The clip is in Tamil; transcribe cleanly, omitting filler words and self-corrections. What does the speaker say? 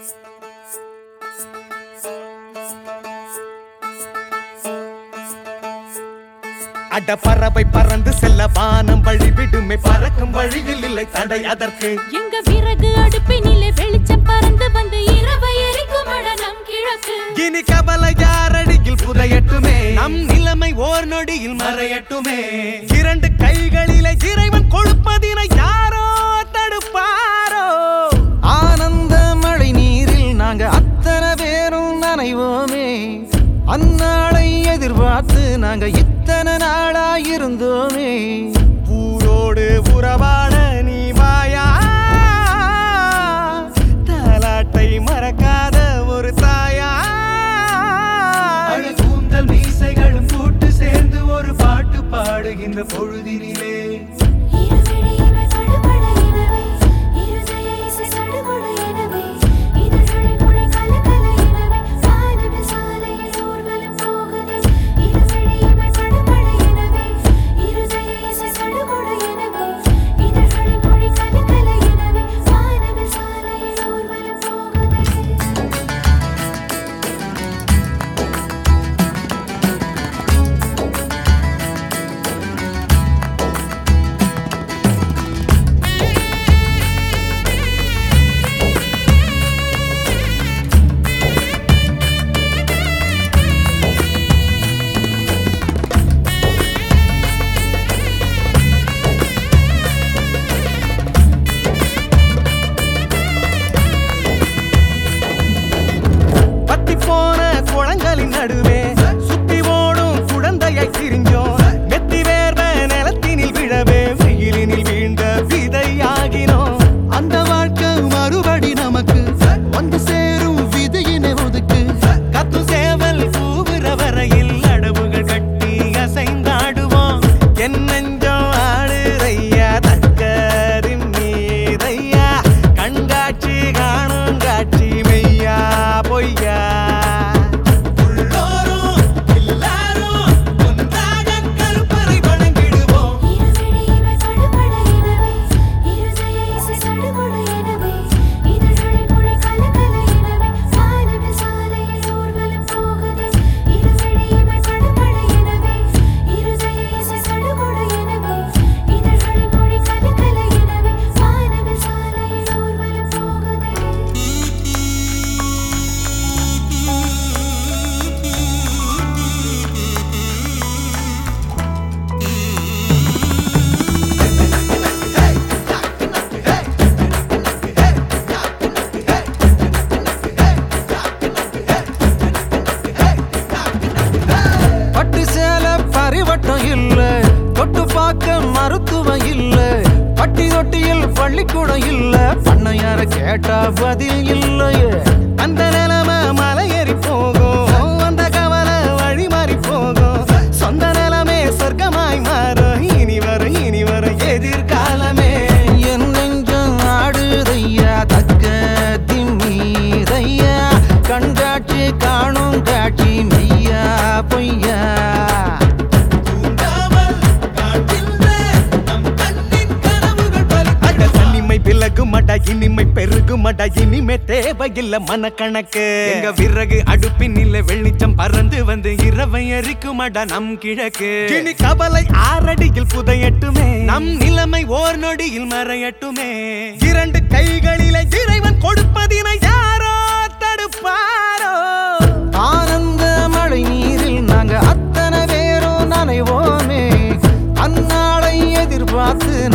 அட பறவை பறந்து செல்ல வானம் வழி விடுமே பறக்கும் வழியில் இல்லை தடை அதற்கு எங்க விறகு அடுப்பினிலே வெளிச்சம் பறந்து வந்து இரவை எரிக்கும் நம் கிழக்கு இனி கவலை யாரடியில் புதையட்டுமே நம் நிலைமை ஓர் நொடியில் மறையட்டுமே இரண்டு கைகளிலே இறைவன் கொடுப்பதினை யாரோ தடுப்பாரோ ஆனந்த மழை நீரில் நாங்க அத்தனை பேரும் நனைவோமே அந்நாளை எதிர்பார்த்து நாங்க இத்தனை நாளாயிருந்தோமே ஊரோடு உறவாட நீ வாயா தாலாட்டை மறக்காத ஒரு தாயா கூந்தல் மீசைகளும் கூட்டு சேர்ந்து ஒரு பாட்டு பாடுகின்ற பொழுதினிலே நடுவே சுத்தி ஓடும் குழந்தையை திரிஞ்சோம் வெத்தி வேர்வ நிலத்தினில் விழவே வெயிலினில் வீழ்ந்த விதையாகினோம் அந்த வாழ்க்கை மறுபடி நமக்கு வந்து சேரும் விதையினை ஒதுக்கு கத்து சேவல் கூவுற வரையில் அடவுகள் கட்டி அசைந்தாடுவோம் என் நெஞ்சம் ஆடுறையா தக்கரின் மீதையா கண்காட்சி காணும் காட்சி மெய்யா பொய்யா இல்ல தொட்டு பார்க்க மருத்துவம் இல்ல பட்டி தொட்டியில் பள்ளிக்கூடம் இல்ல பண்ணையார கேட்டா பதில் இல்லையே அந்த நிலைமை மலையேறி போகும் அந்த கவலை வழி மாறி போகும் சொந்த நிலைமை சொர்க்கமாய் மாறும் இனி வரும் எதிர்காலமே என் நெஞ்சம் ஆடுதையா தக்க திம்மீதையா கண்காட்சி காணும் காட்சி மெய்யா பொய்யா விலகுமடா இனிமை பெருகுமடா இனிமே தேவையில்ல மனக்கணக்கு எங்க விறகு அடுப்பினில வெளிச்சம் பறந்து வந்து இரவை எரிக்குமடா நம் கிழக்கு இனி கவலை ஆறடியில் புதையட்டுமே நம் நிலைமை ஓர் நொடியில் மறையட்டுமே இரண்டு கைகளிலே இறைவன் கொடுப்பதினை யாரோ தடுப்பாரோ ஆனந்த மழை நீரில் நாங்க அத்தனை பேரும் நனைவோமே அந்நாளை எதிர்பார்த்து